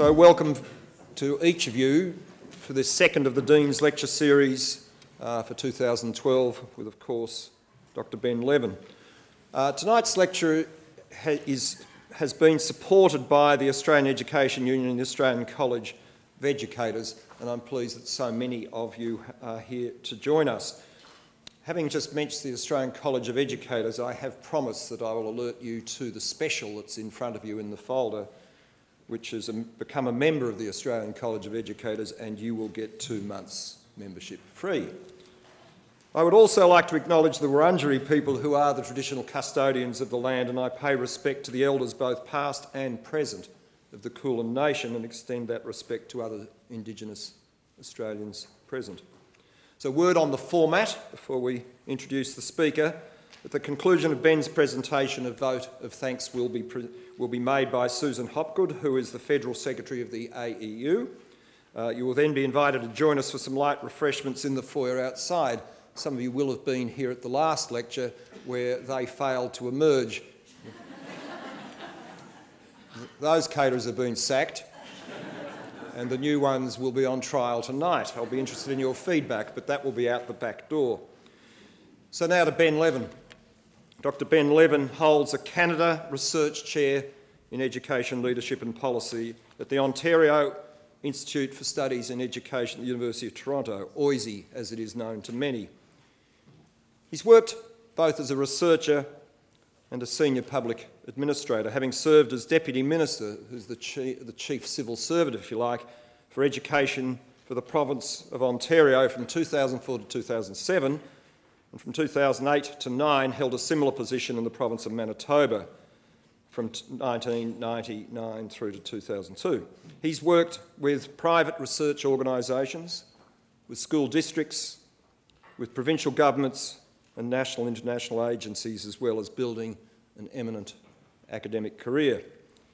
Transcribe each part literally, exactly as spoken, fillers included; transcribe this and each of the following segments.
So welcome to each of you for this second of the Dean's Lecture Series uh, for two thousand twelve with, of course, Doctor Ben Levin. Uh, tonight's lecture ha is, has been supported by the Australian Education Union and the Australian College of Educators, and I'm pleased that so many of you are here to join us. Having just mentioned the Australian College of Educators, I have promised that I will alert you to the special that's in front of you in the folder, which has become a member of the Australian College of Educators, and you will get two months membership free. I would also like to acknowledge the Wurundjeri people who are the traditional custodians of the land, and I pay respect to the elders both past and present of the Kulin Nation and extend that respect to other Indigenous Australians present. So word on the format before we introduce the speaker. At the conclusion of Ben's presentation, a vote of thanks will be, will be made by Susan Hopgood, who is the Federal Secretary of the A E U. Uh, you will then be invited to join us for some light refreshments in the foyer outside. Some of you will have been here at the last lecture where they failed to emerge. Those caterers have been sacked, and the new ones will be on trial tonight. I'll be interested in your feedback, but that will be out the back door. So now to Ben Levin. Doctor Ben Levin holds a Canada Research Chair in Education, Leadership and Policy at the Ontario Institute for Studies in Education at the University of Toronto, O I S E as it is known to many. He's worked both as a researcher and a senior public administrator, having served as Deputy Minister, who's the chief, the chief civil servant, if you like, for education for the province of Ontario from two thousand four to two thousand seven, and from two thousand eight to nine held a similar position in the province of Manitoba from nineteen ninety-nine through to two thousand two. He's worked with private research organisations, with school districts, with provincial governments and national and international agencies, as well as building an eminent academic career.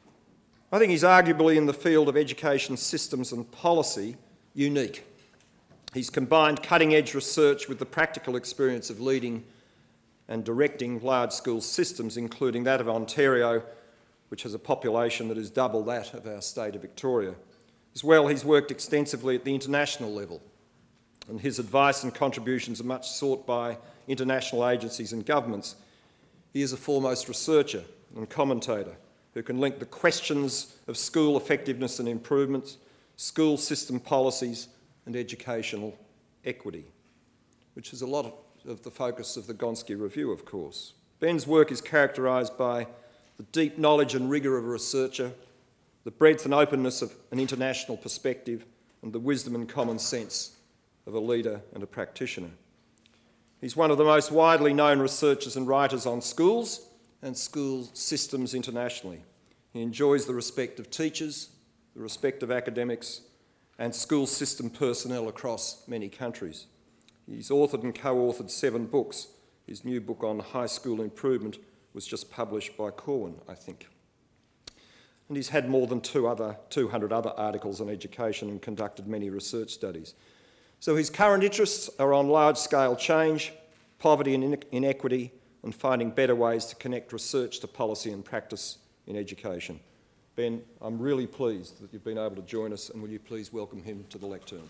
I think he's arguably in the field of education systems and policy unique. He's combined cutting-edge research with the practical experience of leading and directing large school systems, including that of Ontario, which has a population that is double that of our state of Victoria. As well, he's worked extensively at the international level, and his advice and contributions are much sought by international agencies and governments. He is a foremost researcher and commentator who can link the questions of school effectiveness and improvements, school system policies and educational equity, which is a lot of the focus of the Gonski Review, of course. Ben's work is characterised by the deep knowledge and rigour of a researcher, the breadth and openness of an international perspective, and the wisdom and common sense of a leader and a practitioner. He's one of the most widely known researchers and writers on schools and school systems internationally. He enjoys the respect of teachers, the respect of academics, and school system personnel across many countries. He's authored and co-authored seven books. His new book on high school improvement was just published by Corwin, I think. And he's had more than two other, two hundred other articles on education and conducted many research studies. So his current interests are on large-scale change, poverty and inequity, and finding better ways to connect research to policy and practice in education. Ben, I'm really pleased that you've been able to join us, and will you please welcome him to the lectern.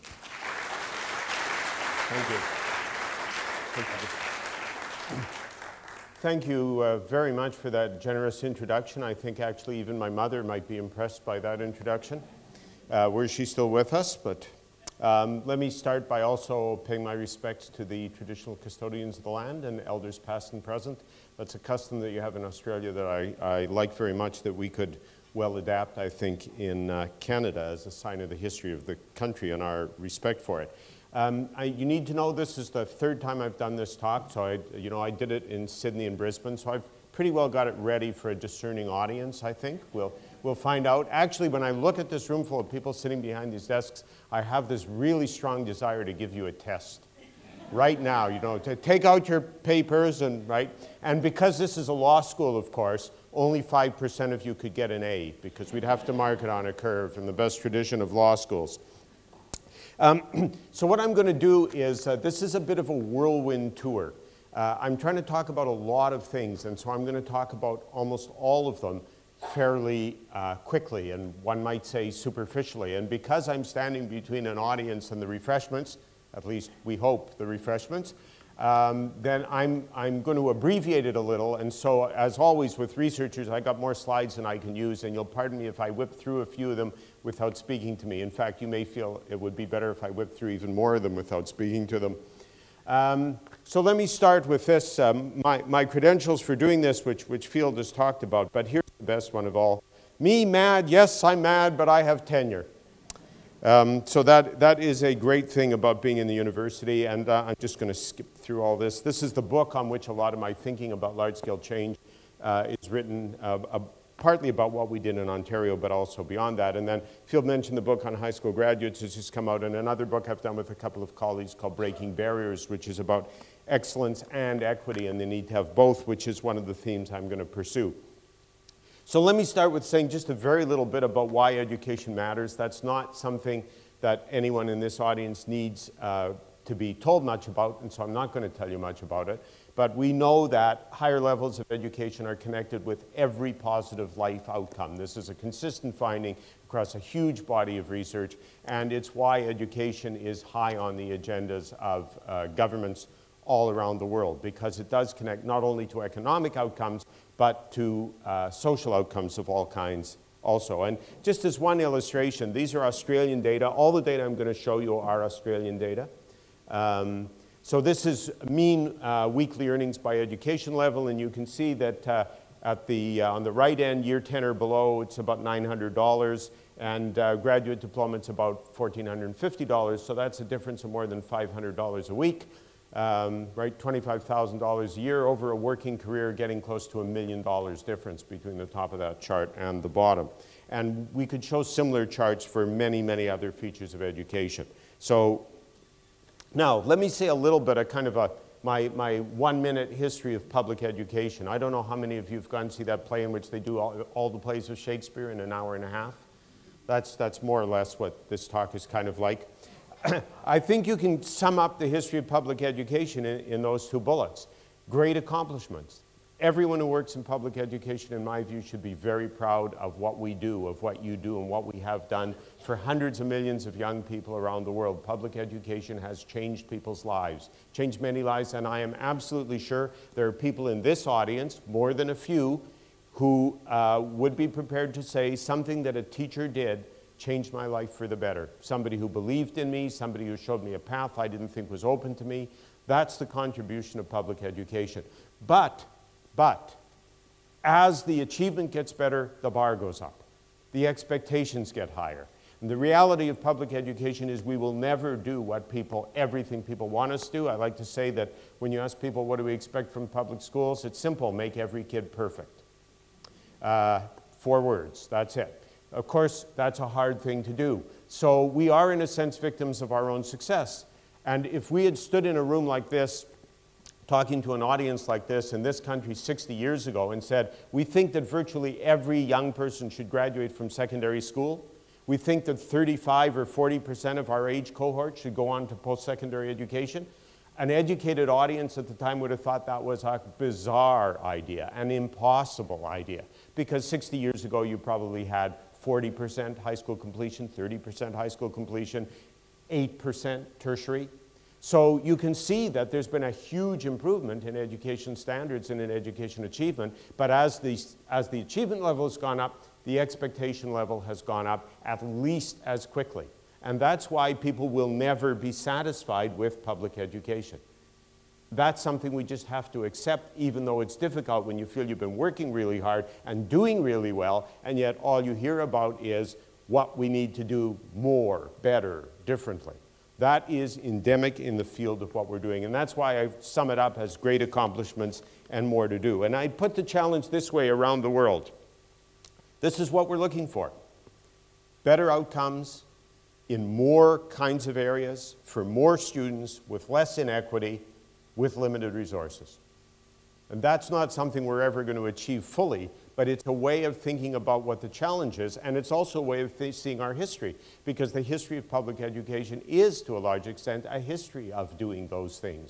Thank you. Thank you, Thank you uh, very much for that generous introduction. I think actually even my mother might be impressed by that introduction. Uh, where she's still with us, but Um, let me start by also paying my respects to the traditional custodians of the land and elders past and present. That's a custom that you have in Australia that I, I like very much, that we could well adapt, I think, in uh, Canada as a sign of the history of the country and our respect for it. Um, I, you need to know this is the third time I've done this talk, so I, you know, I did it in Sydney and Brisbane, so I've pretty well got it ready for a discerning audience, I think. We'll, we'll find out. Actually, when I look at this room full of people sitting behind these desks, I have this really strong desire to give you a test. Right now, you know, to take out your papers and, right? And because this is a law school, of course, only five percent of you could get an A, because we'd have to mark it on a curve in the best tradition of law schools. Um, so what I'm going to do is, uh, this is a bit of a whirlwind tour. Uh, I'm trying to talk about a lot of things, and so I'm going to talk about almost all of them fairly uh, quickly, and one might say superficially. And because I'm standing between an audience and the refreshments, at least we hope the refreshments, um, then I'm, I'm going to abbreviate it a little. And so, as always with researchers, I got more slides than I can use, and you'll pardon me if I whip through a few of them without speaking to me. In fact, you may feel it would be better if I whipped through even more of them without speaking to them. Um, so let me start with this, um, my, my credentials for doing this, which, which Field has talked about, but here's the best one of all. Me mad, yes, I'm mad, but I have tenure. Um, so that, that is a great thing about being in the university, and uh, I'm just going to skip through all this. This is the book on which a lot of my thinking about large-scale change uh, is written, uh, uh, partly about what we did in Ontario, but also beyond that. And then Field mentioned the book on high school graduates has just come out, and another book I've done with a couple of colleagues called Breaking Barriers, which is about excellence and equity, and the need to have both, which is one of the themes I'm going to pursue. So let me start with saying just a very little bit about why education matters. That's not something that anyone in this audience needs uh, to be told much about, and so I'm not going to tell you much about it. But we know that higher levels of education are connected with every positive life outcome. This is a consistent finding across a huge body of research, and it's why education is high on the agendas of uh, governments all around the world, because it does connect not only to economic outcomes, but to uh, social outcomes of all kinds also. And just as one illustration, these are Australian data. All the data I'm going to show you are Australian data. Um, so this is mean uh, weekly earnings by education level, and you can see that uh, at the, uh, on the right end, year ten or below, it's about nine hundred dollars, and uh, graduate diploma, it's about one thousand four hundred fifty dollars, so that's a difference of more than five hundred dollars a week. Um, right, twenty-five thousand dollars a year over a working career, getting close to a million dollars difference between the top of that chart and the bottom. And we could show similar charts for many, many other features of education. So now, let me say a little bit of kind of a, my, my one-minute history of public education. I don't know how many of you have gone to see that play in which they do all, all the plays of Shakespeare in an hour and a half. That's, that's more or less what this talk is kind of like. I think you can sum up the history of public education in, in those two bullets. Great accomplishments. Everyone who works in public education, in my view, should be very proud of what we do, of what you do, and what we have done for hundreds of millions of young people around the world. Public education has changed people's lives, changed many lives, and I am absolutely sure there are people in this audience, more than a few, who uh, would be prepared to say something that a teacher did changed my life for the better. Somebody who believed in me, somebody who showed me a path I didn't think was open to me. That's the contribution of public education. But, but, as the achievement gets better, the bar goes up. The expectations get higher. And the reality of public education is we will never do what people, everything people want us to do. I like to say that when you ask people what do we expect from public schools, it's simple, make every kid perfect. Uh, four words, that's it. Of course, that's a hard thing to do. So we are, in a sense, victims of our own success. And if we had stood in a room like this, talking to an audience like this in this country sixty years ago and said, we think that virtually every young person should graduate from secondary school. We think that thirty-five or forty percent of our age cohort should go on to post-secondary education. An educated audience at the time would have thought that was a bizarre idea, an impossible idea. Because sixty years ago, you probably had forty percent high school completion, thirty percent high school completion, eight percent tertiary. So you can see that there's been a huge improvement in education standards and in education achievement, but as the, as the achievement level has gone up, the expectation level has gone up at least as quickly. And that's why people will never be satisfied with public education. That's something we just have to accept, even though it's difficult when you feel you've been working really hard and doing really well, and yet all you hear about is what we need to do more, better, differently. That is endemic in the field of what we're doing, and that's why I sum it up as great accomplishments and more to do. And I put the challenge this way around the world. This is what we're looking for. Better outcomes in more kinds of areas, for more students, with less inequity, with limited resources. And that's not something we're ever going to achieve fully, but it's a way of thinking about what the challenge is, and it's also a way of th- seeing our history, because the history of public education is, to a large extent, a history of doing those things.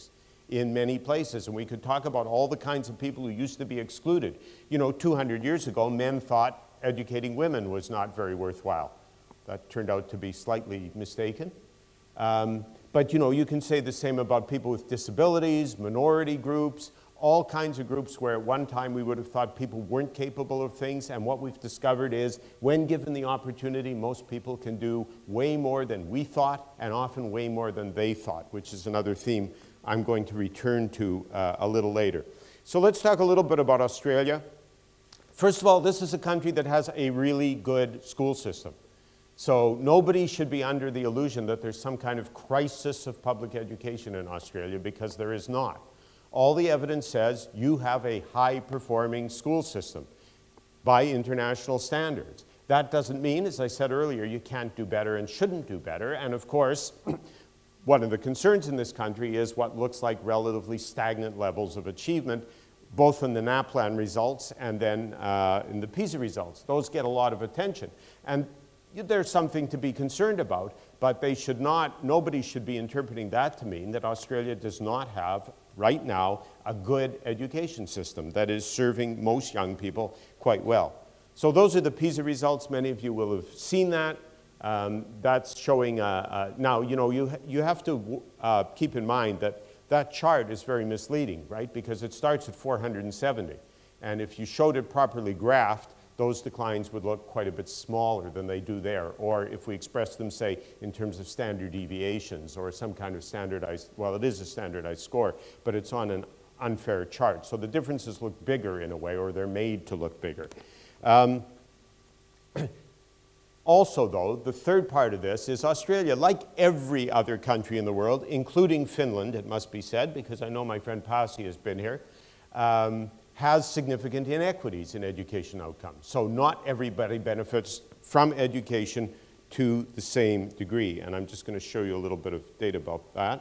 in many places. And we could talk about all the kinds of people who used to be excluded. You know, two hundred years ago, men thought educating women was not very worthwhile. That turned out to be slightly mistaken. Um, but, you know, you can say the same about people with disabilities, minority groups, all kinds of groups where at one time we would have thought people weren't capable of things, and what we've discovered is when given the opportunity, most people can do way more than we thought, and often way more than they thought, which is another theme I'm going to return to uh, a little later. So let's talk a little bit about Australia. First of all, this is a country that has a really good school system. So nobody should be under the illusion that there's some kind of crisis of public education in Australia, because there is not. All the evidence says you have a high-performing school system by international standards. That doesn't mean, as I said earlier, you can't do better and shouldn't do better. And of course, one of the concerns in this country is what looks like relatively stagnant levels of achievement, both in the NAPLAN results and then uh, in the PISA results. Those get a lot of attention. And there's something to be concerned about, but they should not, nobody should be interpreting that to mean that Australia does not have, right now, a good education system that is serving most young people quite well. So those are the PISA results. Many of you will have seen that. Um, that's showing, uh, uh, now, you know, you, you have to uh, keep in mind that that chart is very misleading, right? Because it starts at four hundred seventy. And if you showed it properly graphed, those declines would look quite a bit smaller than they do there. Or if we express them, say, in terms of standard deviations or some kind of standardized, well, it is a standardized score, but it's on an unfair chart. So the differences look bigger in a way, or they're made to look bigger. Um, also, though, the third part of this is Australia, like every other country in the world, including Finland, it must be said, because I know my friend Pasi has been here, um, has significant inequities in education outcomes. So not everybody benefits from education to the same degree. And I'm just going to show you a little bit of data about that.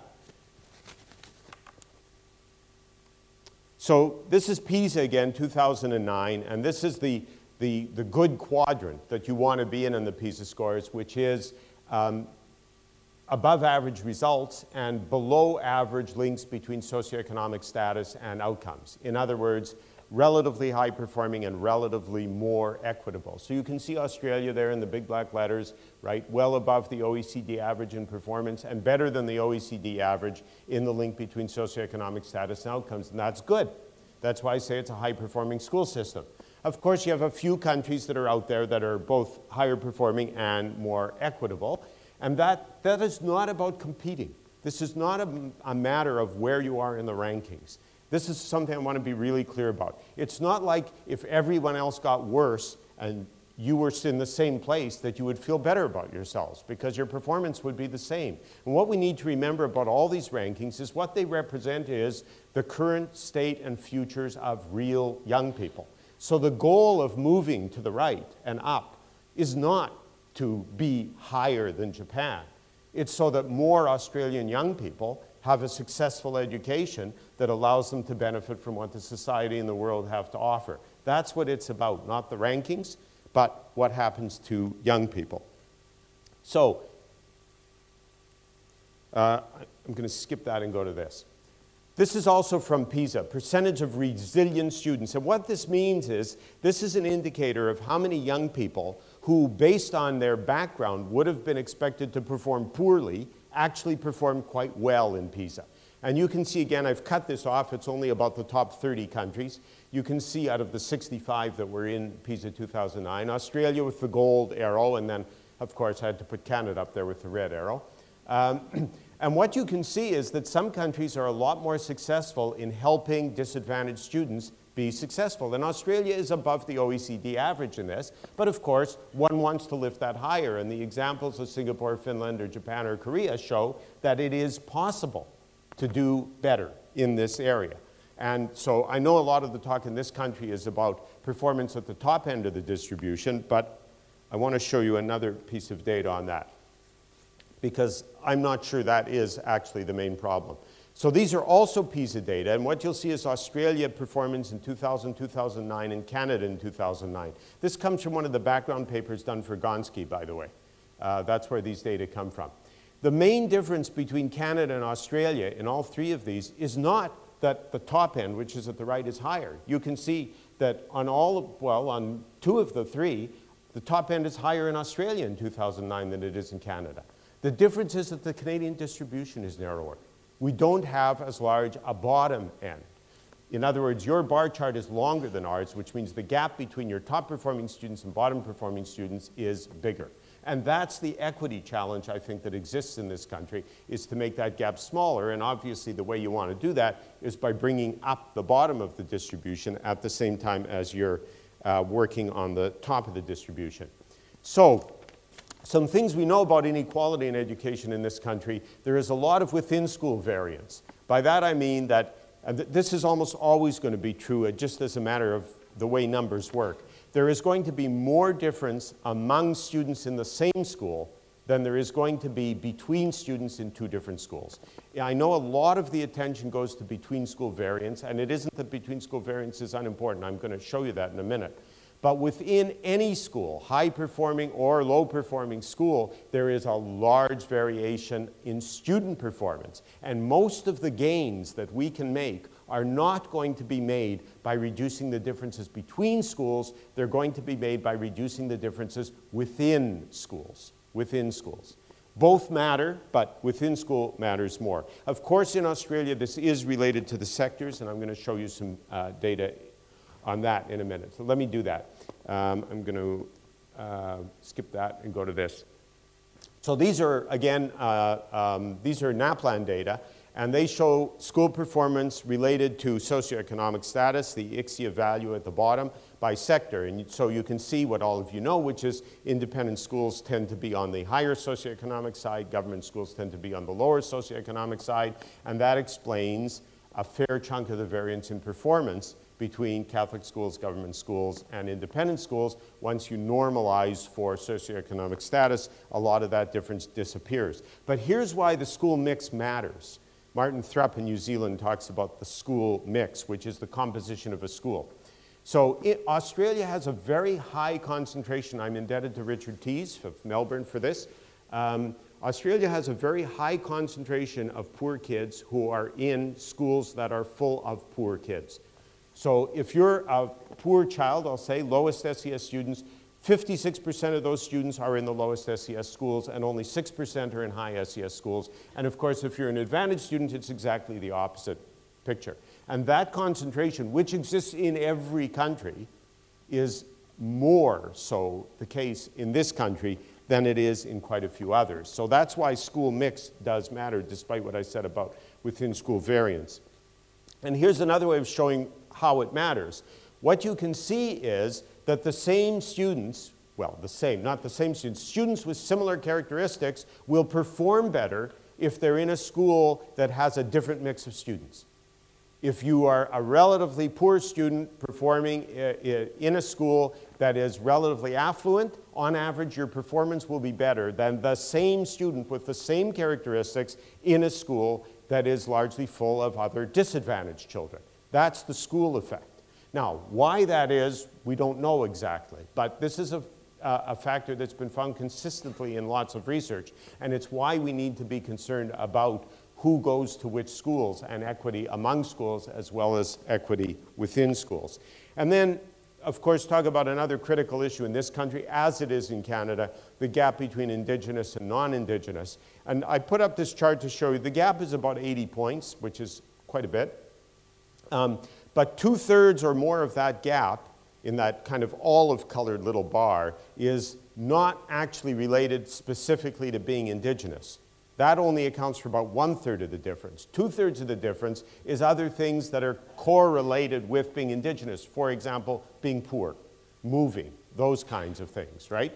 So this is PISA again, two thousand nine, and this is the, the, the good quadrant that you want to be in in the PISA scores, which is um, above average results and below average links between socioeconomic status and outcomes. In other words, relatively high performing and relatively more equitable. So you can see Australia there in the big black letters, right? Well above the O E C D average in performance and better than the O E C D average in the link between socioeconomic status and outcomes, and that's good. That's why I say it's a high performing school system. Of course, you have a few countries that are out there that are both higher performing and more equitable. And that, that is not about competing. This is not a, a matter of where you are in the rankings. This is something I want to be really clear about. It's not like if everyone else got worse and you were in the same place that you would feel better about yourselves, because your performance would be the same. And what we need to remember about all these rankings is what they represent is the current state and futures of real young people. So the goal of moving to the right and up is not to be higher than Japan. It's so that more Australian young people have a successful education that allows them to benefit from what the society and the world have to offer. That's what it's about, not the rankings, but what happens to young people. So, uh, I'm going to skip that and go to this. This is also from PISA, percentage of resilient students. And what this means is, this is an indicator of how many young people who, based on their background, would have been expected to perform poorly, actually performed quite well in PISA. And you can see, again, I've cut this off, it's only about the top thirty countries. You can see out of the sixty-five that were in PISA two thousand nine, Australia with the gold arrow, and then, of course, I had to put Canada up there with the red arrow. Um, and what you can see is that some countries are a lot more successful in helping disadvantaged students be successful. And Australia is above the O E C D average in this, but of course, one wants to lift that higher, and the examples of Singapore, Finland, or Japan, or Korea show that it is possible to do better in this area. And so I know a lot of the talk in this country is about performance at the top end of the distribution, but I want to show you another piece of data on that, because I'm not sure that is actually the main problem. So these are also PISA data, and what you'll see is Australia performance in two thousand, two thousand nine, and Canada in two thousand nine. This comes from one of the background papers done for Gonski, by the way. Uh, that's where these data come from. The main difference between Canada and Australia in all three of these is not that the top end, which is at the right, is higher. You can see that on all, of, well, on two of the three, the top end is higher in Australia in two thousand nine than it is in Canada. The difference is that the Canadian distribution is narrower. We don't have as large a bottom end. In other words, your bar chart is longer than ours, which means the gap between your top performing students and bottom performing students is bigger. And that's the equity challenge, I think, that exists in this country, is to make that gap smaller. And obviously, the way you want to do that is by bringing up the bottom of the distribution at the same time as you're uh, working on the top of the distribution. So, some things we know about inequality in education in this country: there is a lot of within-school variance. By that I mean that, and th this is almost always going to be true, uh, just as a matter of the way numbers work. There is going to be more difference among students in the same school than there is going to be between students in two different schools. I know a lot of the attention goes to between-school variance, and it isn't that between-school variance is unimportant. I'm going to show you that in a minute. But within any school, high-performing or low-performing school, there is a large variation in student performance. And most of the gains that we can make are not going to be made by reducing the differences between schools. They're going to be made by reducing the differences within schools. Within schools. Both matter, but within school matters more. Of course, in Australia, this is related to the sectors, and I'm going to show you some uh, data on that in a minute. So let me do that. Um, I'm going to uh, skip that and go to this. So these are, again, uh, um, these are NAPLAN data, and they show school performance related to socioeconomic status, the I C S I A value at the bottom, by sector. And so you can see what all of you know, which is independent schools tend to be on the higher socioeconomic side, government schools tend to be on the lower socioeconomic side, and that explains a fair chunk of the variance in performance between Catholic schools, government schools, and independent schools. Once you normalize for socioeconomic status, a lot of that difference disappears. But here's why the school mix matters. Martin Thrupp in New Zealand talks about the school mix, which is the composition of a school. So it, Australia has a very high concentration. I'm indebted to Richard Tees of Melbourne for this. Um, Australia has a very high concentration of poor kids who are in schools that are full of poor kids. So if you're a poor child, I'll say, lowest S E S students, fifty-six percent of those students are in the lowest S E S schools, and only six percent are in high S E S schools. And of course, if you're an advantaged student, it's exactly the opposite picture. And that concentration, which exists in every country, is more so the case in this country than it is in quite a few others. So that's why school mix does matter, despite what I said about within-school variance. And here's another way of showing how it matters. What you can see is that the same students, well, the same, not the same students, students with similar characteristics will perform better if they're in a school that has a different mix of students. If you are a relatively poor student performing in a school that is relatively affluent, on average your performance will be better than the same student with the same characteristics in a school that is largely full of other disadvantaged children. That's the school effect. Now, why that is, we don't know exactly, but this is a, uh, a factor that's been found consistently in lots of research, and it's why we need to be concerned about who goes to which schools and equity among schools as well as equity within schools. And then, of course, talk about another critical issue in this country, as it is in Canada, the gap between Indigenous and non-Indigenous. And I put up this chart to show you the gap is about eighty points, which is quite a bit. Um, but two-thirds or more of that gap, in that kind of olive-colored little bar, is not actually related specifically to being Indigenous. That only accounts for about one-third of the difference. Two-thirds of the difference is other things that are correlated with being Indigenous. For example, being poor, moving, those kinds of things, right?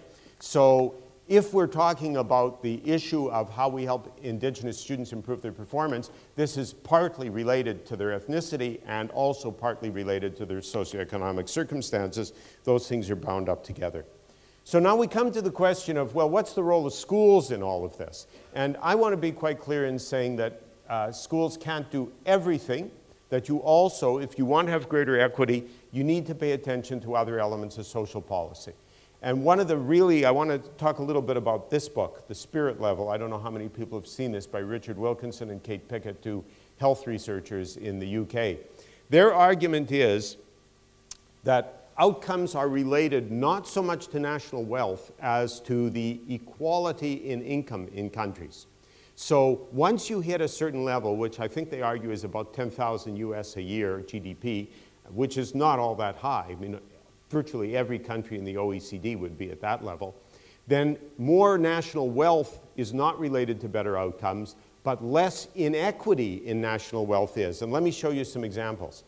So if we're talking about the issue of how we help Indigenous students improve their performance, this is partly related to their ethnicity and also partly related to their socioeconomic circumstances. Those things are bound up together. So now we come to the question of, well, what's the role of schools in all of this? And I want to be quite clear in saying that uh, schools can't do everything, that you also, if you want to have greater equity, you need to pay attention to other elements of social policy. And one of the really, I want to talk a little bit about this book, The Spirit Level. I don't know how many people have seen this, by Richard Wilkinson and Kate Pickett, two health researchers in the U K. Their argument is that outcomes are related not so much to national wealth as to the equality in income in countries. So once you hit a certain level, which I think they argue is about ten thousand U S a year G D P, which is not all that high. I mean, virtually every country in the O E C D would be at that level. Then more national wealth is not related to better outcomes, but less inequity in national wealth is. And let me show you some examples.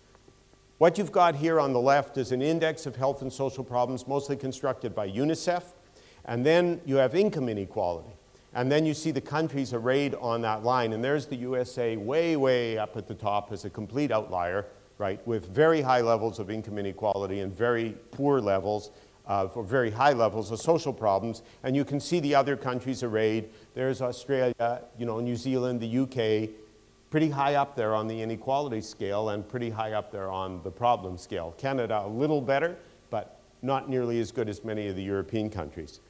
What you've got here on the left is an index of health and social problems, mostly constructed by UNICEF. And then you have income inequality. And then you see the countries arrayed on that line. And there's the U S A way, way up at the top as a complete outlier, right, with very high levels of income inequality and very poor levels of, or very high levels of social problems. And you can see the other countries arrayed. There's Australia, you know, New Zealand, the U K, pretty high up there on the inequality scale and pretty high up there on the problem scale. Canada, a little better, but not nearly as good as many of the European countries.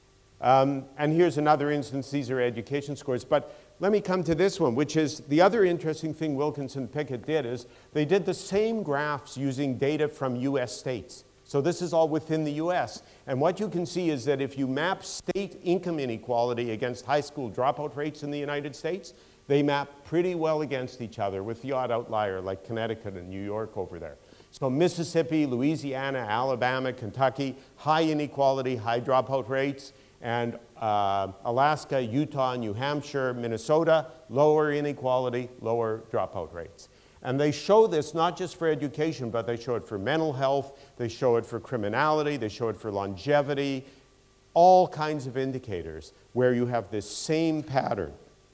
Um, and here's another instance. These are education scores. But let me come to this one, which is the other interesting thing Wilkinson Pickett did is they did the same graphs using data from U S states. So this is all within the U S. And what you can see is that if you map state income inequality against high school dropout rates in the United States, they map pretty well against each other, with the odd outlier like Connecticut and New York over there. So Mississippi, Louisiana, Alabama, Kentucky, high inequality, high dropout rates. And uh, Alaska, Utah, New Hampshire, Minnesota, lower inequality, lower dropout rates. And they show this not just for education, but they show it for mental health, they show it for criminality, they show it for longevity, all kinds of indicators where you have this same pattern.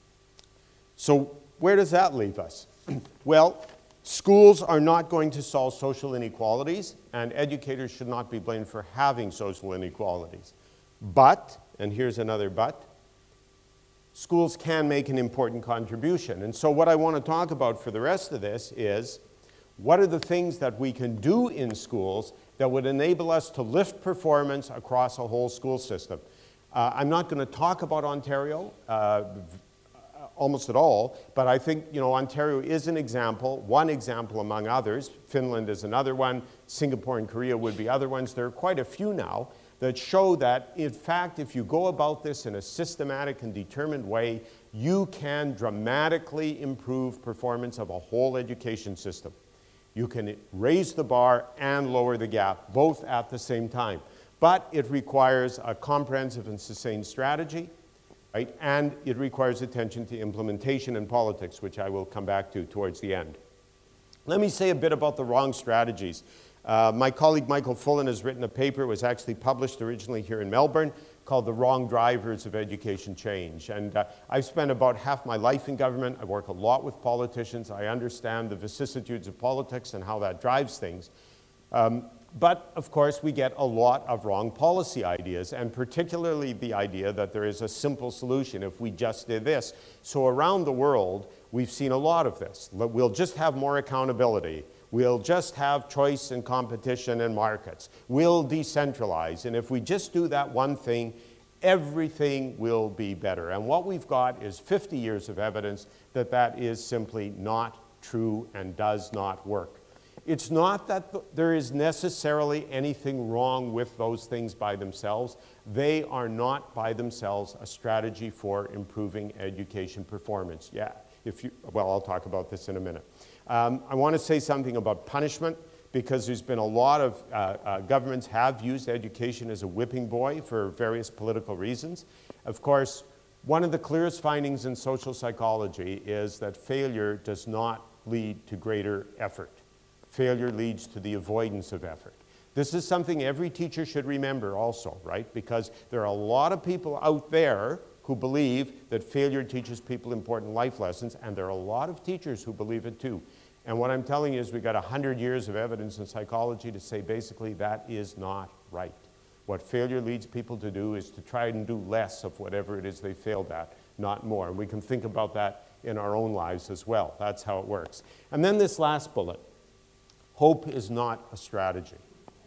So where does that leave us? Well, schools are not going to solve social inequalities, and educators should not be blamed for having social inequalities. But, and here's another but, schools can make an important contribution. And so what I want to talk about for the rest of this is, what are the things that we can do in schools that would enable us to lift performance across a whole school system? Uh, I'm not going to talk about Ontario uh, almost at all, but I think, you know, Ontario is an example, one example among others. Finland is another one. Singapore and Korea would be other ones. There are quite a few now that show that, in fact, if you go about this in a systematic and determined way, you can dramatically improve performance of a whole education system. You can raise the bar and lower the gap, both at the same time. But it requires a comprehensive and sustained strategy, right? And it requires attention to implementation and politics, which I will come back to towards the end. Let me say a bit about the wrong strategies. Uh, my colleague Michael Fullen has written a paper, it was actually published originally here in Melbourne, called The Wrong Drivers of Education Change. And uh, I've spent about half my life in government. I work a lot with politicians. I understand the vicissitudes of politics and how that drives things. Um, but, of course, we get a lot of wrong policy ideas, and particularly the idea that there is a simple solution if we just did this. So around the world, we've seen a lot of this. We'll just have more accountability. We'll just have choice and competition and markets. We'll decentralize. And if we just do that one thing, everything will be better. And what we've got is fifty years of evidence that that is simply not true and does not work. It's not that th- there is necessarily anything wrong with those things by themselves. They are not by themselves a strategy for improving education performance. Yeah, if you, well, I'll talk about this in a minute. Um, I want to say something about punishment, because there's been a lot of uh, uh, governments have used education as a whipping boy for various political reasons. Of course, one of the clearest findings in social psychology is that failure does not lead to greater effort. Failure leads to the avoidance of effort. This is something every teacher should remember also, right? Because there are a lot of people out there who believe that failure teaches people important life lessons, and there are a lot of teachers who believe it too. And what I'm telling you is we've got one hundred years of evidence in psychology to say basically that is not right. What failure leads people to do is to try and do less of whatever it is they failed at, not more. And we can think about that in our own lives as well. That's how it works. And then this last bullet, hope is not a strategy.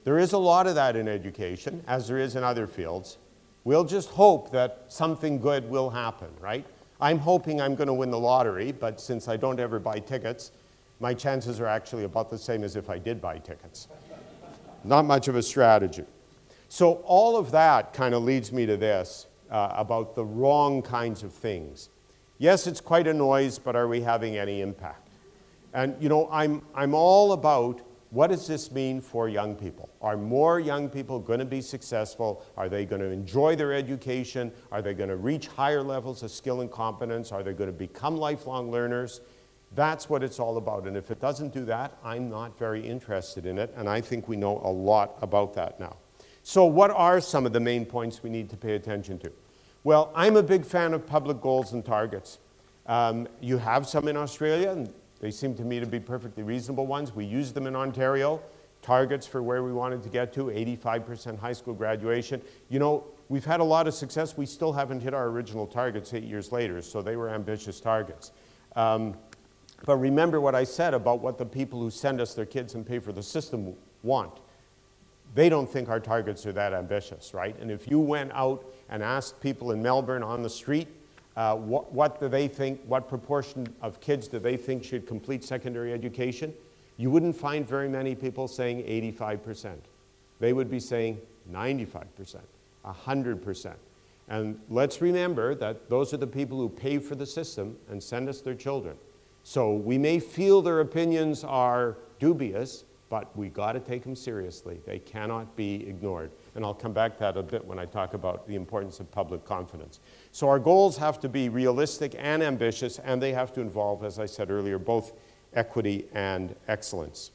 There is a lot of that in education, as there is in other fields. We'll just hope that something good will happen, right? I'm hoping I'm going to win the lottery, but since I don't ever buy tickets, my chances are actually about the same as if I did buy tickets. Not much of a strategy. So all of that kind of leads me to this, uh, about the wrong kinds of things. Yes, it's quite a noise, but are we having any impact? And, you know, I'm, I'm all about, what does this mean for young people? Are more young people going to be successful? Are they going to enjoy their education? Are they going to reach higher levels of skill and competence? Are they going to become lifelong learners? That's what it's all about. And if it doesn't do that, I'm not very interested in it. And I think we know a lot about that now. So what are some of the main points we need to pay attention to? Well, I'm a big fan of public goals and targets. Um, you have some in Australia, and they seem to me to be perfectly reasonable ones. We use them in Ontario. Targets for where we wanted to get to, eighty-five percent high school graduation. You know, we've had a lot of success. We still haven't hit our original targets eight years later, so they were ambitious targets. Um, but remember what I said about what the people who send us their kids and pay for the system want. They don't think our targets are that ambitious, right? And if you went out and asked people in Melbourne on the street, uh, what, what do they think, what proportion of kids do they think should complete secondary education, you wouldn't find very many people saying eighty-five percent. They would be saying ninety-five percent, one hundred percent. And let's remember that those are the people who pay for the system and send us their children. So we may feel their opinions are dubious, but we got to take them seriously. They cannot be ignored. And I'll come back to that a bit when I talk about the importance of public confidence. So our goals have to be realistic and ambitious, and they have to involve, as I said earlier, both equity and excellence.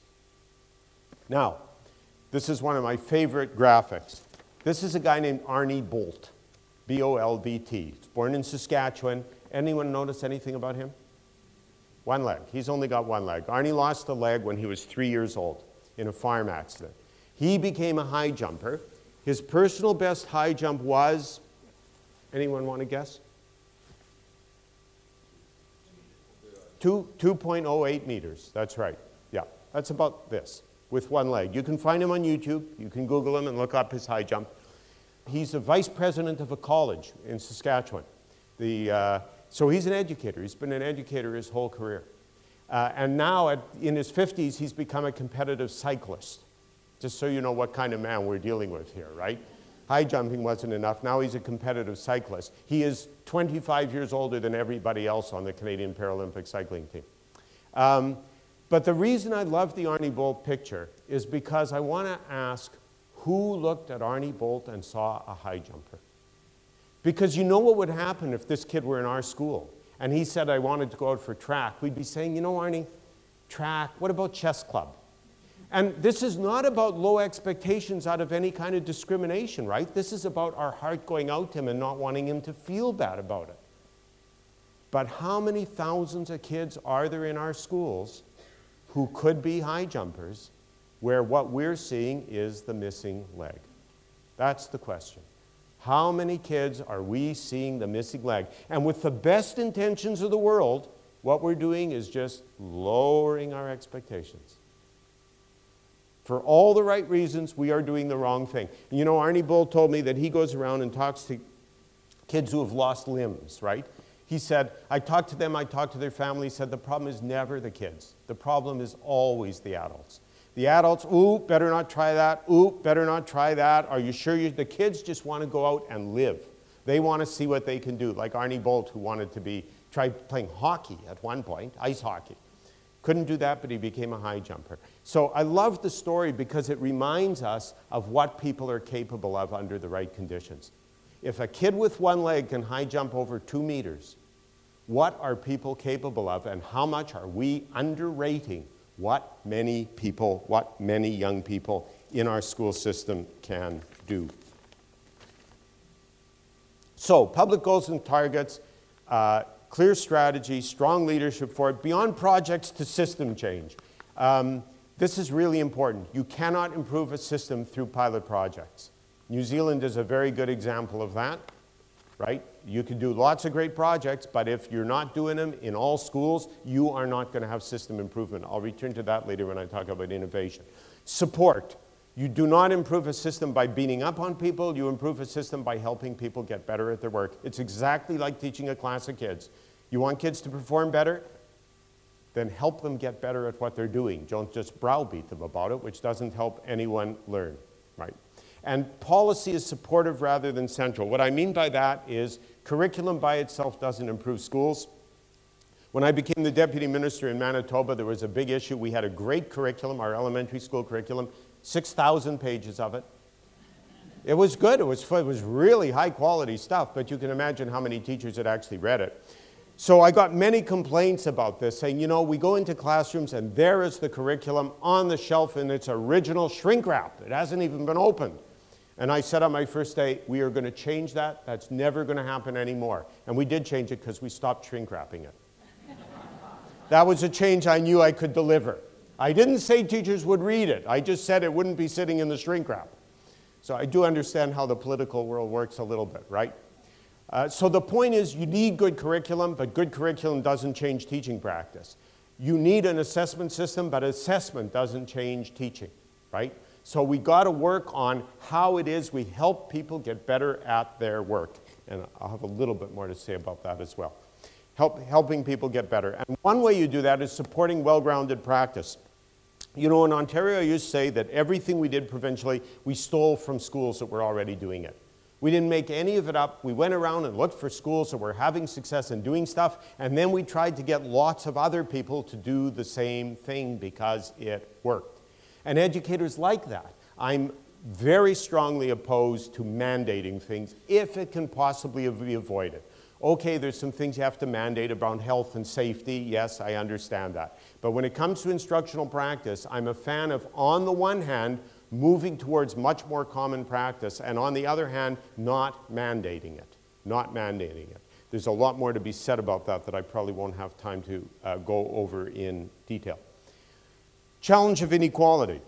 Now, this is one of my favorite graphics. This is a guy named Arnie Bolt, B O L D T. He's born in Saskatchewan. Anyone notice anything about him? One leg. He's only got one leg. Arnie lost a leg when he was three years old in a farm accident. He became a high jumper. His personal best high jump was, anyone want to guess? two point oh eight meters, that's right. Yeah, that's about this, with one leg. You can find him on YouTube. You can Google him and look up his high jump. He's a vice president of a college in Saskatchewan. The, uh, so he's an educator. He's been an educator his whole career. Uh, and now, at, in his fifties, he's become a competitive cyclist. Just so you know what kind of man we're dealing with here, right? High jumping wasn't enough. Now he's a competitive cyclist. He is twenty-five years older than everybody else on the Canadian Paralympic cycling team. Um, but the reason I love the Arnie Bolt picture is because I want to ask, who looked at Arnie Bolt and saw a high jumper? Because you know what would happen if this kid were in our school and he said, I wanted to go out for track. We'd be saying, you know, Arnie, track, what about chess club? And this is not about low expectations out of any kind of discrimination, right? This is about our heart going out to him and not wanting him to feel bad about it. But how many thousands of kids are there in our schools who could be high jumpers where what we're seeing is the missing leg? That's the question. How many kids are we seeing the missing leg? And with the best intentions of the world, what we're doing is just lowering our expectations. For all the right reasons, we are doing the wrong thing. You know, Arnie Bolt told me that he goes around and talks to kids who have lost limbs, right? He said, I talk to them, I talk to their family. He said, the problem is never the kids. The problem is always the adults. The adults, ooh, better not try that. Ooh, better not try that. Are you sure? You, the kids just want to go out and live. They want to see what they can do, like Arnie Bolt, who wanted to be, tried playing hockey at one point, ice hockey. Couldn't do that, but he became a high jumper. So I love the story because it reminds us of what people are capable of under the right conditions. If a kid with one leg can high jump over two meters, what are people capable of, and how much are we underrating what many people, what many young people in our school system can do? So, public goals and targets, uh, clear strategy, strong leadership for it, beyond projects to system change. Um, this is really important. You cannot improve a system through pilot projects. New Zealand is a very good example of that, right? You can do lots of great projects, but if you're not doing them in all schools, you are not going to have system improvement. I'll return to that later when I talk about innovation. Support. You do not improve a system by beating up on people. You improve a system by helping people get better at their work. It's exactly like teaching a class of kids. You want kids to perform better? Then help them get better at what they're doing. Don't just browbeat them about it, which doesn't help anyone learn, right? And policy is supportive rather than central. What I mean by that is curriculum by itself doesn't improve schools. When I became the deputy minister in Manitoba, there was a big issue. We had a great curriculum, our elementary school curriculum, six thousand pages of it. It was good. It was, it was really high quality stuff, but you can imagine how many teachers had actually read it. So I got many complaints about this, saying, you know, we go into classrooms and there is the curriculum on the shelf in its original shrink wrap. It hasn't even been opened. And I said on my first day, we are going to change that. That's never going to happen anymore. And we did change it because we stopped shrink wrapping it. That was a change I knew I could deliver. I didn't say teachers would read it. I just said it wouldn't be sitting in the shrink wrap. So I do understand how the political world works a little bit, right? Uh, so the point is, you need good curriculum, but good curriculum doesn't change teaching practice. You need an assessment system, but assessment doesn't change teaching, right? So we got to work on how it is we help people get better at their work. And I'll have a little bit more to say about that as well. Help, helping people get better. And one way you do that is supporting well-grounded practice. You know, in Ontario, I used to say that everything we did provincially, we stole from schools that were already doing it. We didn't make any of it up. We went around and looked for schools that were having success in doing stuff, and then we tried to get lots of other people to do the same thing because it worked. And educators like that. I'm very strongly opposed to mandating things if it can possibly be avoided. Okay, there's some things you have to mandate around health and safety. Yes, I understand that. But when it comes to instructional practice, I'm a fan of, on the one hand, moving towards much more common practice, and on the other hand, not mandating it. Not mandating it. There's a lot more to be said about that that I probably won't have time to uh, go over in detail. Challenge of inequality.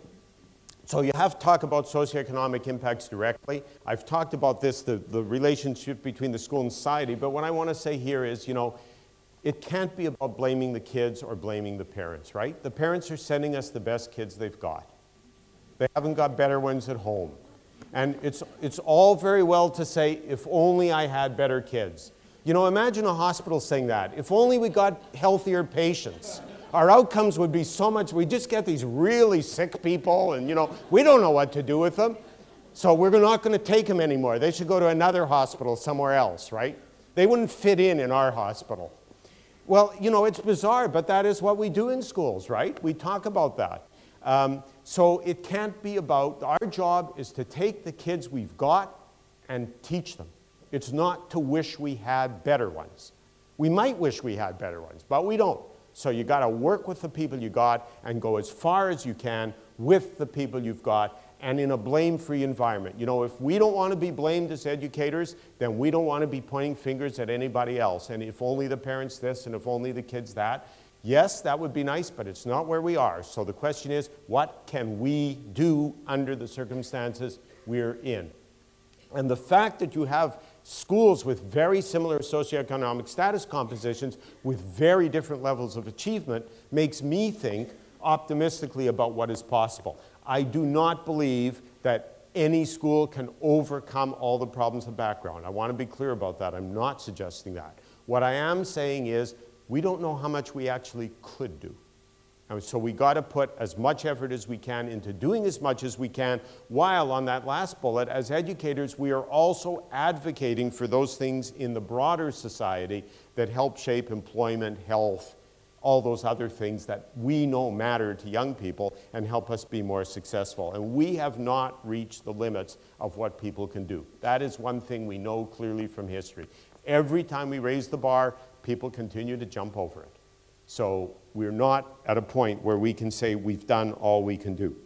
So you have to talk about socioeconomic impacts directly. I've talked about this, the, the relationship between the school and society, but what I want to say here is, you know, it can't be about blaming the kids or blaming the parents, right? The parents are sending us the best kids they've got. They haven't got better ones at home. And it's, it's all very well to say, if only I had better kids. You know, imagine a hospital saying that. If only we got healthier patients. Our outcomes would be so much, we just get these really sick people and, you know, we don't know what to do with them. So we're not going to take them anymore. They should go to another hospital somewhere else, right? They wouldn't fit in in our hospital. Well, you know, it's bizarre, but that is what we do in schools, right? We talk about that. Um, so it can't be about, our job is to take the kids we've got and teach them. It's not to wish we had better ones. We might wish we had better ones, but we don't. So you got to work with the people you got and go as far as you can with the people you've got and in a blame-free environment. You know, if we don't want to be blamed as educators, then we don't want to be pointing fingers at anybody else. And if only the parents this and if only the kids that. Yes, that would be nice, but it's not where we are. So the question is, what can we do under the circumstances we're in? And the fact that you have schools with very similar socioeconomic status compositions with very different levels of achievement makes me think optimistically about what is possible. I do not believe that any school can overcome all the problems of background. I want to be clear about that. I'm not suggesting that. What I am saying is we don't know how much we actually could do. And so we got to put as much effort as we can into doing as much as we can, while on that last bullet, as educators, we are also advocating for those things in the broader society that help shape employment, health, all those other things that we know matter to young people and help us be more successful. And we have not reached the limits of what people can do. That is one thing we know clearly from history. Every time we raise the bar, people continue to jump over it. So we're not at a point where we can say we've done all we can do.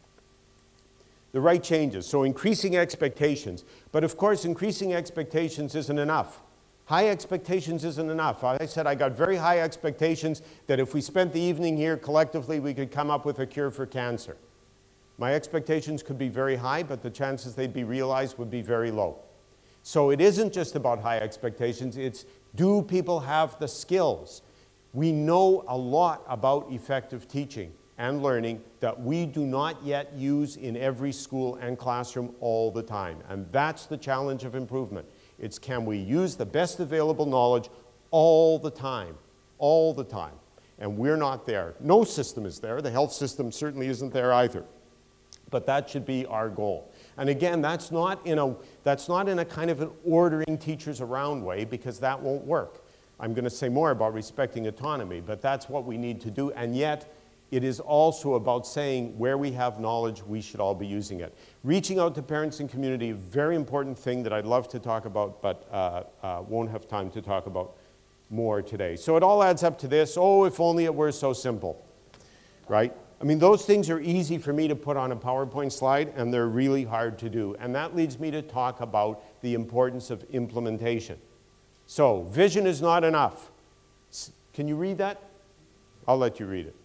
The right changes, so increasing expectations. But of course, increasing expectations isn't enough. High expectations isn't enough. I said I got very high expectations that if we spent the evening here collectively, we could come up with a cure for cancer. My expectations could be very high, but the chances they'd be realized would be very low. So it isn't just about high expectations, it's do people have the skills? We know a lot about effective teaching. and learning that we do not yet use in every school and classroom all the time. And that's the challenge of improvement. It's can we use the best available knowledge all the time, all the time. And we're not there. No system is there. The health system certainly isn't there either. But that should be our goal. And again, that's not in a, that's not in a kind of an ordering teachers around way, because that won't work. I'm going to say more about respecting autonomy, but that's what we need to do. And yet, it is also about saying where we have knowledge, we should all be using it. Reaching out to parents and community, a very important thing that I'd love to talk about, but uh, uh, won't have time to talk about more today. So it all adds up to this: oh, if only it were so simple, right? I mean, those things are easy for me to put on a PowerPoint slide, and they're really hard to do. And that leads me to talk about the importance of implementation. So, vision is not enough. Can you read that? I'll let you read it.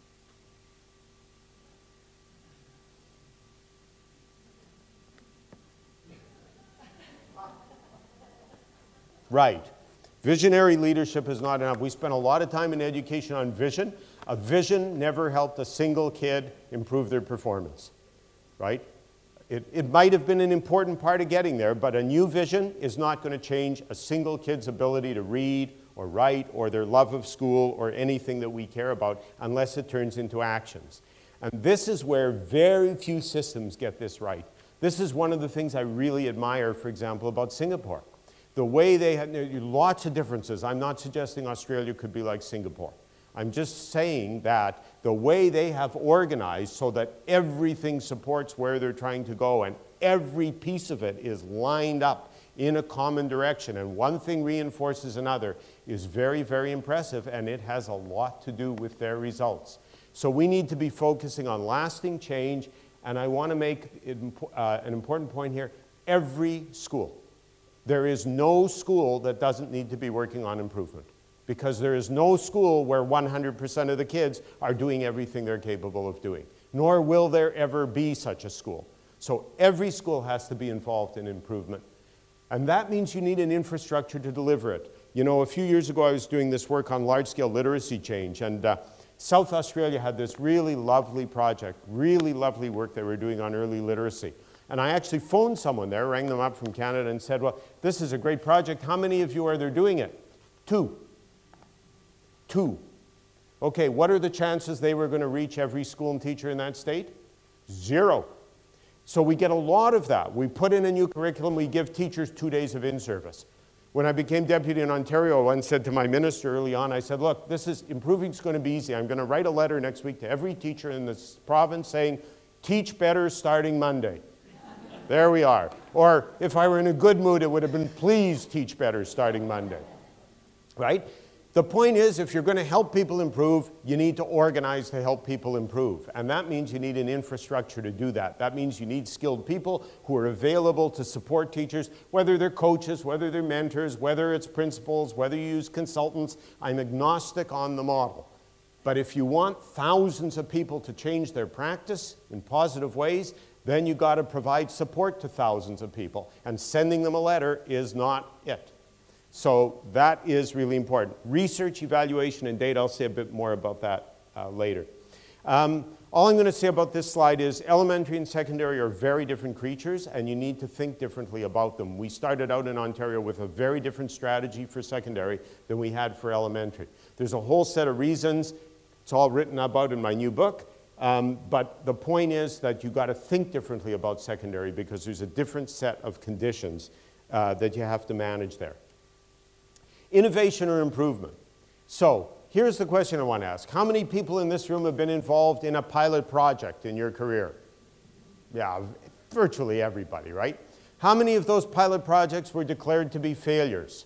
Right. Visionary leadership is not enough. We spent a lot of time in education on vision. A vision never helped a single kid improve their performance, right? It, it might have been an important part of getting there, but a new vision is not going to change a single kid's ability to read or write or their love of school or anything that we care about unless it turns into actions. And this is where very few systems get this right. This is one of the things I really admire, for example, about Singapore. The way they had, there are lots of differences. I'm not suggesting Australia could be like Singapore. I'm just saying that the way they have organized so that everything supports where they're trying to go and every piece of it is lined up in a common direction and one thing reinforces another is very, very impressive, and it has a lot to do with their results. So we need to be focusing on lasting change, and I want to make it, uh, an important point here. Every school, there is no school that doesn't need to be working on improvement, because there is no school where one hundred percent of the kids are doing everything they're capable of doing, nor will there ever be such a school. So every school has to be involved in improvement. And that means you need an infrastructure to deliver it. You know, a few years ago I was doing this work on large-scale literacy change, and uh, South Australia had this really lovely project, really lovely work they were doing on early literacy. And I actually phoned someone there, rang them up from Canada and said, well, this is a great project. How many of you are there doing it? Two. Two. Okay, what are the chances they were going to reach every school and teacher in that state? Zero. So we get a lot of that. We put in a new curriculum, we give teachers two days of in-service. When I became deputy in Ontario, I once said to my minister early on, I said, look, this is, improving is going to be easy. I'm going to write a letter next week to every teacher in this province saying, teach better starting Monday. There we are. Or if I were in a good mood, it would have been, please teach better starting Monday. Right? The point is, if you're going to help people improve, you need to organize to help people improve. And that means you need an infrastructure to do that. That means you need skilled people who are available to support teachers, whether they're coaches, whether they're mentors, whether it's principals, whether you use consultants. I'm agnostic on the model. But if you want thousands of people to change their practice in positive ways, then you've got to provide support to thousands of people. And sending them a letter is not it. So that is really important. Research, evaluation, and data. I'll say a bit more about that uh, later. Um, all I'm going to say about this slide is elementary and secondary are very different creatures, and you need to think differently about them. We started out in Ontario with a very different strategy for secondary than we had for elementary. There's a whole set of reasons. It's all written about in my new book. Um, but the point is that you've got to think differently about secondary because there's a different set of conditions uh, that you have to manage there. Innovation or improvement. So here's the question I want to ask. How many people in this room have been involved in a pilot project in your career? Yeah, virtually everybody, right? How many of those pilot projects were declared to be failures?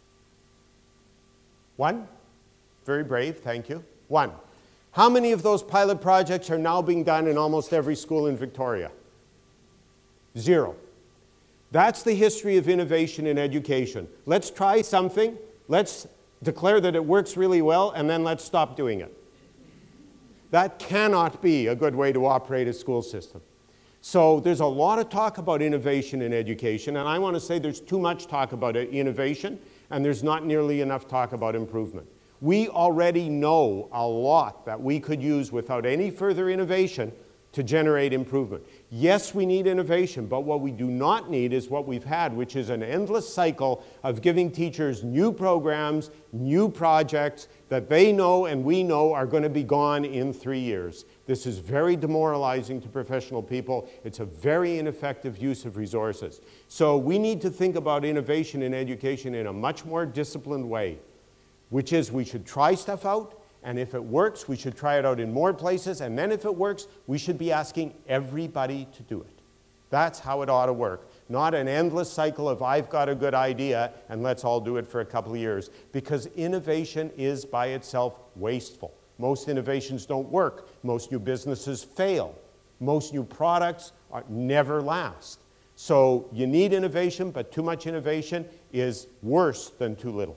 One? Very brave, thank you. One. How many of those pilot projects are now being done in almost every school in Victoria? Zero. That's the history of innovation in education. Let's try something. Let's declare that it works really well, and then let's stop doing it. That cannot be a good way to operate a school system. So there's a lot of talk about innovation in education, and I want to say there's too much talk about innovation, and there's not nearly enough talk about improvement. We already know a lot that we could use without any further innovation to generate improvement. Yes, we need innovation, but what we do not need is what we've had, which is an endless cycle of giving teachers new programs, new projects that they know and we know are going to be gone in three years. This is very demoralizing to professional people. It's a very ineffective use of resources. So we need to think about innovation in education in a much more disciplined way, which is we should try stuff out, and if it works, we should try it out in more places, and then if it works, we should be asking everybody to do it. That's how it ought to work. Not an endless cycle of I've got a good idea and let's all do it for a couple of years, because innovation is by itself wasteful. Most innovations don't work. Most new businesses fail. Most new products are, never last. So you need innovation, but too much innovation is worse than too little.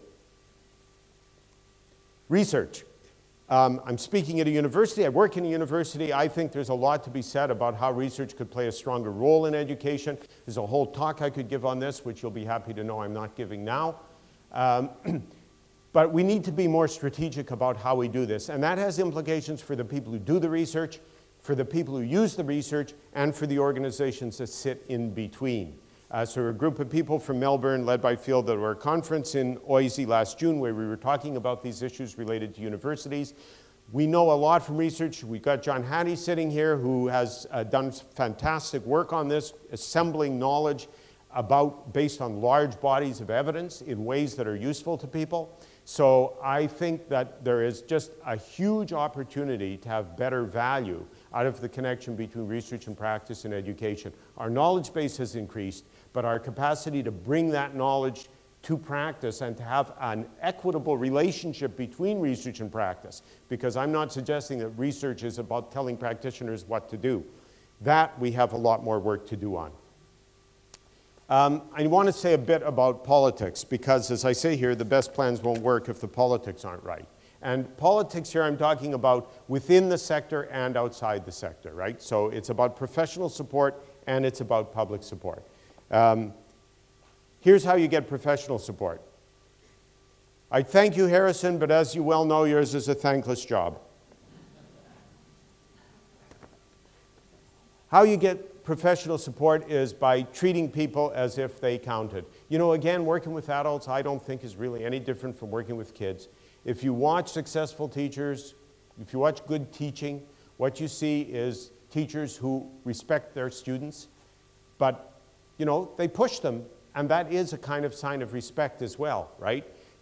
Research. Um, I'm speaking at a university. I work in a university. I think there's a lot to be said about how research could play a stronger role in education. There's a whole talk I could give on this, which you'll be happy to know I'm not giving now. Um, but we need to be more strategic about how we do this. And that has implications for the people who do the research, for the people who use the research, and for the organizations that sit in between. Uh, so a group of people from Melbourne, led by Field, that were at a conference in Oise last June where we were talking about these issues related to universities. We know a lot from research. We've got John Hattie sitting here who has uh, done fantastic work on this, assembling knowledge about, based on large bodies of evidence in ways that are useful to people. So I think that there is just a huge opportunity to have better value out of the connection between research and practice in education. Our knowledge base has increased, but our capacity to bring that knowledge to practice and to have an equitable relationship between research and practice, because I'm not suggesting that research is about telling practitioners what to do. That we have a lot more work to do on. Um, I want to say a bit about politics, because as I say here, the best plans won't work if the politics aren't right. And politics here I'm talking about within the sector and outside the sector, right? So it's about professional support and it's about public support. Um, here's how you get professional support. I thank you, Harrison, but as you well know, yours is a thankless job. How you get professional support is by treating people as if they counted. You know, again, working with adults I don't think is really any different from working with kids. If you watch successful teachers, if you watch good teaching, what you see is teachers who respect their students, but, you know, they push them, and that is a kind of sign of respect as well, right?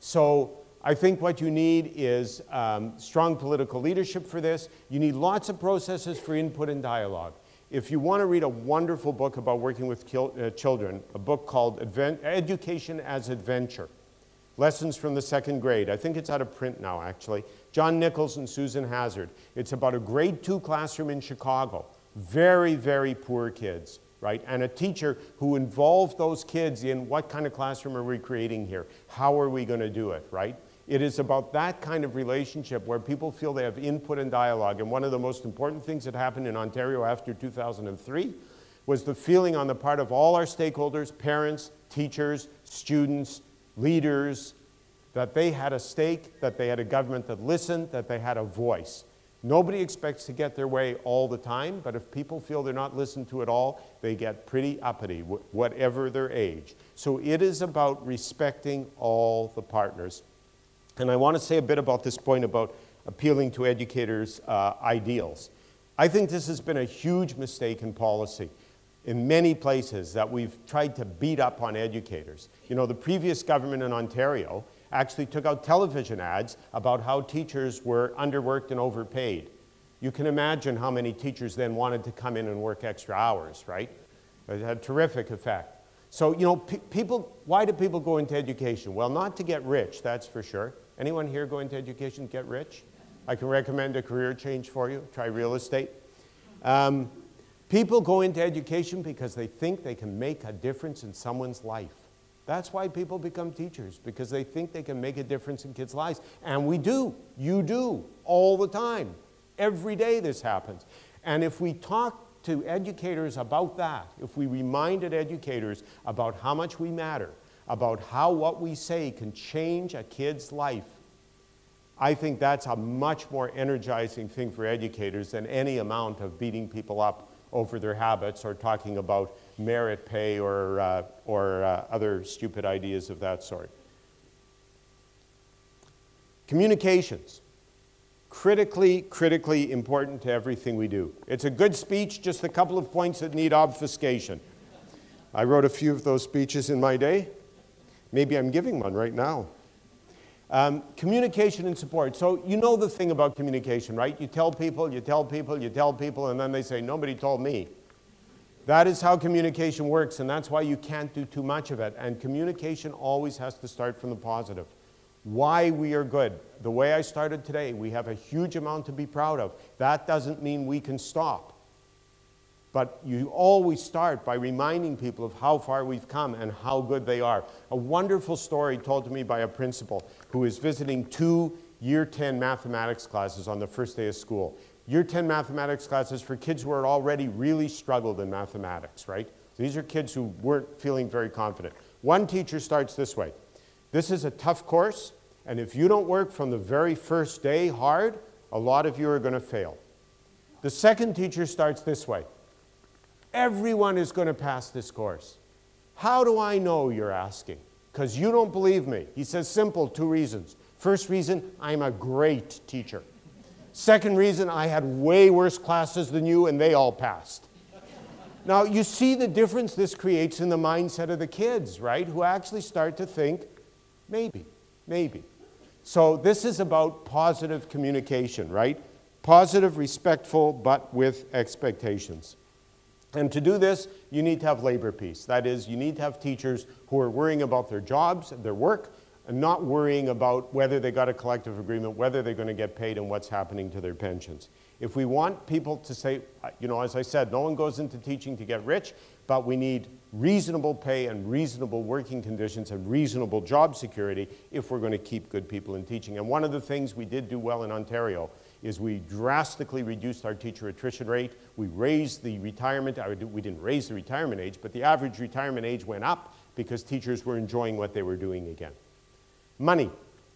So I think what you need is um, strong political leadership for this. You need lots of processes for input and dialogue. If you want to read a wonderful book about working with uh, children, a book called Advent- Education as Adventure, Lessons from the Second Grade. I think it's out of print now, actually. John Nichols and Susan Hazard. It's about a grade two classroom in Chicago. Very, very poor kids, right? And a teacher who involved those kids in what kind of classroom are we creating here? How are we going to do it, right? It is about that kind of relationship where people feel they have input and dialogue. And one of the most important things that happened in Ontario after two thousand three was the feeling on the part of all our stakeholders, parents, teachers, students, leaders, that they had a stake, that they had a government that listened, that they had a voice. Nobody expects to get their way all the time, but if people feel they're not listened to at all, they get pretty uppity, whatever their age. So it is about respecting all the partners. And I want to say a bit about this point about appealing to educators' uh, ideals. I think this has been a huge mistake in policy in many places, that we've tried to beat up on educators. You know, the previous government in Ontario actually took out television ads about how teachers were underworked and overpaid. You can imagine how many teachers then wanted to come in and work extra hours, right? It had a terrific effect. So, you know, pe- people, why do people go into education? Well, not to get rich, that's for sure. Anyone here go into education to get rich? I can recommend a career change for you. Try real estate. Um, People go into education because they think they can make a difference in someone's life. That's why people become teachers, because they think they can make a difference in kids' lives. And we do. You do. All the time. Every day this happens. And if we talk to educators about that, if we reminded educators about how much we matter, about how what we say can change a kid's life, I think that's a much more energizing thing for educators than any amount of beating people up over their habits or talking about merit pay or, uh, or uh, other stupid ideas of that sort. Communications. Critically, critically important to everything we do. It's a good speech, just a couple of points that need obfuscation. I wrote a few of those speeches in my day. Maybe I'm giving one right now. Um, communication and support. So you know the thing about communication, right? You tell people, you tell people, you tell people, and then they say, nobody told me. That is how communication works, and that's why you can't do too much of it. And communication always has to start from the positive. Why we are good. The way I started today, we have a huge amount to be proud of. That doesn't mean we can stop. But you always start by reminding people of how far we've come and how good they are. A wonderful story told to me by a principal who is visiting two year ten mathematics classes on the first day of school. Year ten mathematics classes for kids who had already really struggled in mathematics, right? These are kids who weren't feeling very confident. One teacher starts this way. This is a tough course, and if you don't work from the very first day hard, a lot of you are going to fail. The second teacher starts this way. Everyone is going to pass this course. How do I know, you're asking? Because you don't believe me. He says simple, two reasons. First reason, I'm a great teacher. Second reason, I had way worse classes than you and they all passed. Now, you see the difference this creates in the mindset of the kids, right? Who actually start to think, maybe, maybe. So this is about positive communication, right? Positive, respectful, but with expectations. And to do this, you need to have labor peace. That is, you need to have teachers who are worrying about their jobs, their work, and not worrying about whether they got a collective agreement, whether they're going to get paid, and what's happening to their pensions. If we want people to say, you know, as I said, no one goes into teaching to get rich, but we need reasonable pay and reasonable working conditions and reasonable job security if we're going to keep good people in teaching. And one of the things we did do well in Ontario is we drastically reduced our teacher attrition rate. We raised the retirement, we didn't raise the retirement age, but the average retirement age went up because teachers were enjoying what they were doing again. Money.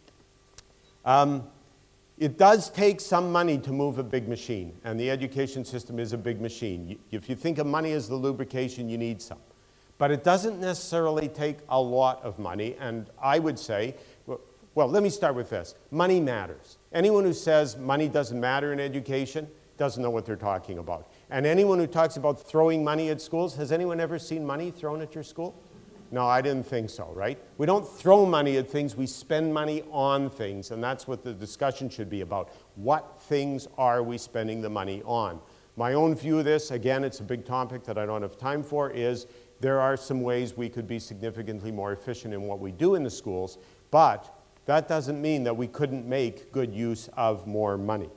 Um, it does take some money to move a big machine, and the education system is a big machine. If you think of money as the lubrication, you need some. But it doesn't necessarily take a lot of money, and I would say, well, let me start with this. Money matters. Anyone who says money doesn't matter in education doesn't know what they're talking about. And anyone who talks about throwing money at schools, has anyone ever seen money thrown at your school? No, I didn't think so, right? We don't throw money at things, we spend money on things, and that's what the discussion should be about. What things are we spending the money on? My own view of this, again, it's a big topic that I don't have time for, is there are some ways we could be significantly more efficient in what we do in the schools, but that doesn't mean that we couldn't make good use of more money.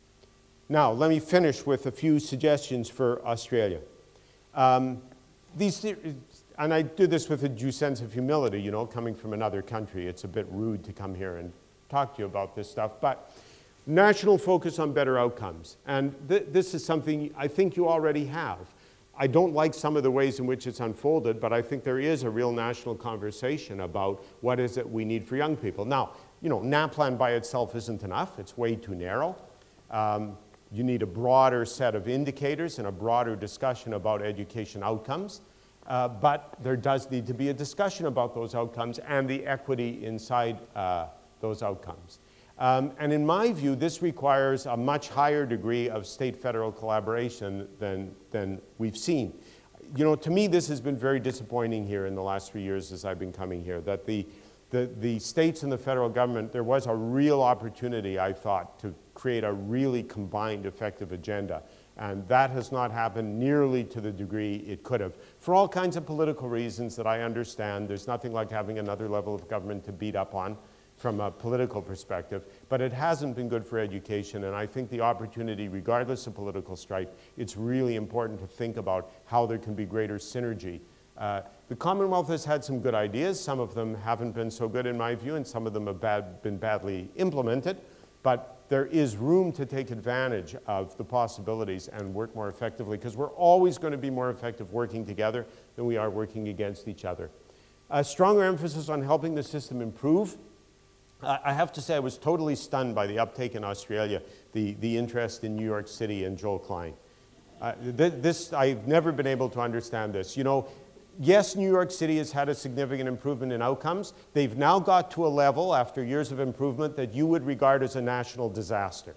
Now, let me finish with a few suggestions for Australia. Um, these, and I do this with a due sense of humility, you know, coming from another country. It's a bit rude to come here and talk to you about this stuff, but national focus on better outcomes. And th this is something I think you already have. I don't like some of the ways in which it's unfolded, but I think there is a real national conversation about what is it we need for young people. Now, you know, NAPLAN by itself isn't enough. It's way too narrow. Um, you need a broader set of indicators and a broader discussion about education outcomes. Uh, but there does need to be a discussion about those outcomes and the equity inside uh, those outcomes. Um, and in my view, this requires a much higher degree of state-federal collaboration than, than we've seen. You know, to me, this has been very disappointing here in the last three years as I've been coming here, that the, the, the states and the federal government, there was a real opportunity, I thought, to create a really combined, effective agenda. And that has not happened nearly to the degree it could have. For all kinds of political reasons that I understand, there's nothing like having another level of government to beat up on from a political perspective, but it hasn't been good for education, and I think the opportunity, regardless of political stripe, it's really important to think about how there can be greater synergy. Uh, the Commonwealth has had some good ideas. Some of them haven't been so good in my view, and some of them have bad, been badly implemented, but there is room to take advantage of the possibilities and work more effectively, because we're always going to be more effective working together than we are working against each other. A stronger emphasis on helping the system improve. I have to say I was totally stunned by the uptake in Australia, the, the interest in New York City and Joel Klein. Uh, th this, I've never been able to understand this. You know, yes, New York City has had a significant improvement in outcomes. They've now got to a level, after years of improvement, that you would regard as a national disaster.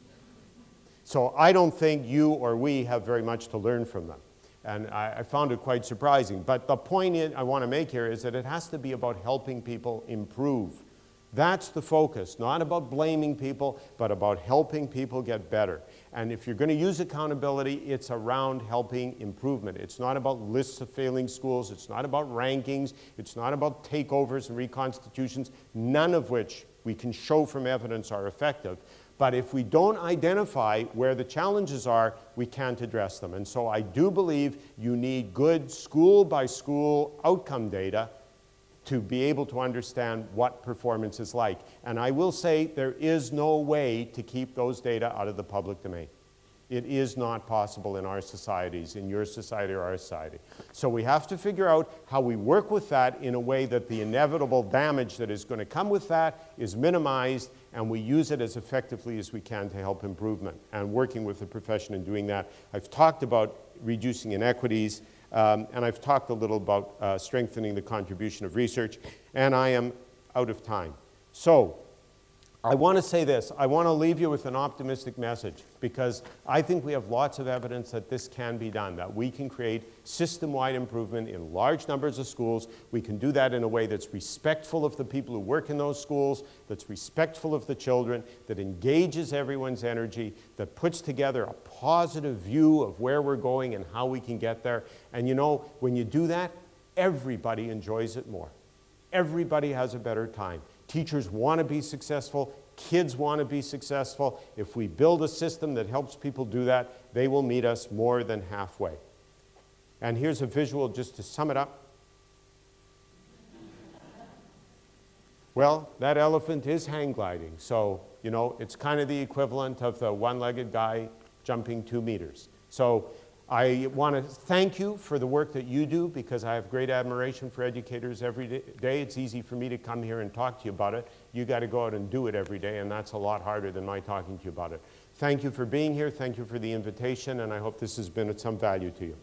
So I don't think you or we have very much to learn from them. And I, I found it quite surprising. But the point I want to make here is that it has to be about helping people improve. That's the focus, not about blaming people, but about helping people get better. And if you're going to use accountability, it's around helping improvement. It's not about lists of failing schools. It's not about rankings. It's not about takeovers and reconstitutions, none of which we can show from evidence are effective. But if we don't identify where the challenges are, we can't address them. And so I do believe you need good school-by-school outcome data to be able to understand what performance is like. And I will say there is no way to keep those data out of the public domain. It is not possible in our societies, in your society or our society. So we have to figure out how we work with that in a way that the inevitable damage that is going to come with that is minimized, and we use it as effectively as we can to help improvement. And working with the profession in doing that, I've talked about reducing inequities, Um, and I've talked a little about uh, strengthening the contribution of research, and I am out of time. So I want to say this. I want to leave you with an optimistic message, because I think we have lots of evidence that this can be done, that we can create system-wide improvement in large numbers of schools. We can do that in a way that's respectful of the people who work in those schools, that's respectful of the children, that engages everyone's energy, that puts together a positive view of where we're going and how we can get there. And you know, when you do that, everybody enjoys it more. Everybody has a better time. Teachers want to be successful. Kids want to be successful. If we build a system that helps people do that, they will meet us more than halfway. And here's a visual just to sum it up. Well, that elephant is hang gliding. So, you know, it's kind of the equivalent of the one-legged guy jumping two meters. So I want to thank you for the work that you do, because I have great admiration for educators every day. It's easy for me to come here and talk to you about it. You got to go out and do it every day, and that's a lot harder than my talking to you about it. Thank you for being here. Thank you for the invitation, and I hope this has been of some value to you.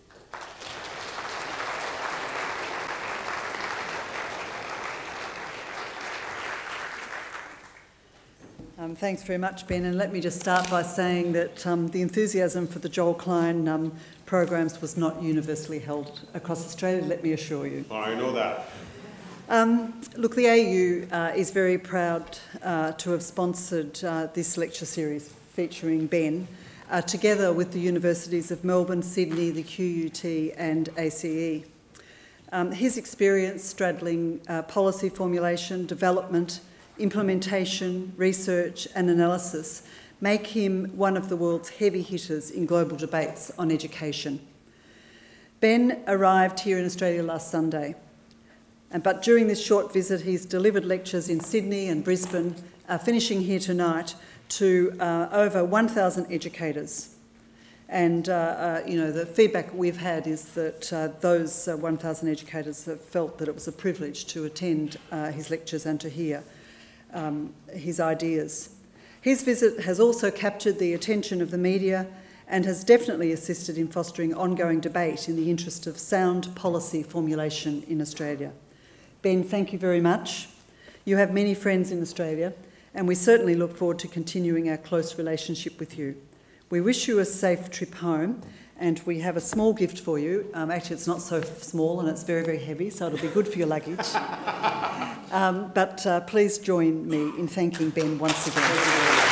Um, thanks very much, Ben. And let me just start by saying that um, the enthusiasm for the Joel Klein um, programs was not universally held across Australia, let me assure you. I know that. Um, look, the A U uh, is very proud uh, to have sponsored uh, this lecture series featuring Ben, uh, together with the universities of Melbourne, Sydney, the Q U T and A C E. Um, his experience straddling uh, policy formulation, development, implementation, research and analysis make him one of the world's heavy hitters in global debates on education. Ben arrived here in Australia last Sunday, but during this short visit he's delivered lectures in Sydney and Brisbane, uh, finishing here tonight, to uh, over one thousand educators. And uh, uh, you know, the feedback we've had is that uh, those uh, one thousand educators have felt that it was a privilege to attend uh, his lectures and to hear Um, his ideas. His visit has also captured the attention of the media and has definitely assisted in fostering ongoing debate in the interest of sound policy formulation in Australia. Ben, thank you very much. You have many friends in Australia, and we certainly look forward to continuing our close relationship with you. We wish you a safe trip home, and we have a small gift for you. Um, actually, it's not so small and it's very, very heavy, so it'll be good for your luggage. Um, but uh, please join me in thanking Ben once again.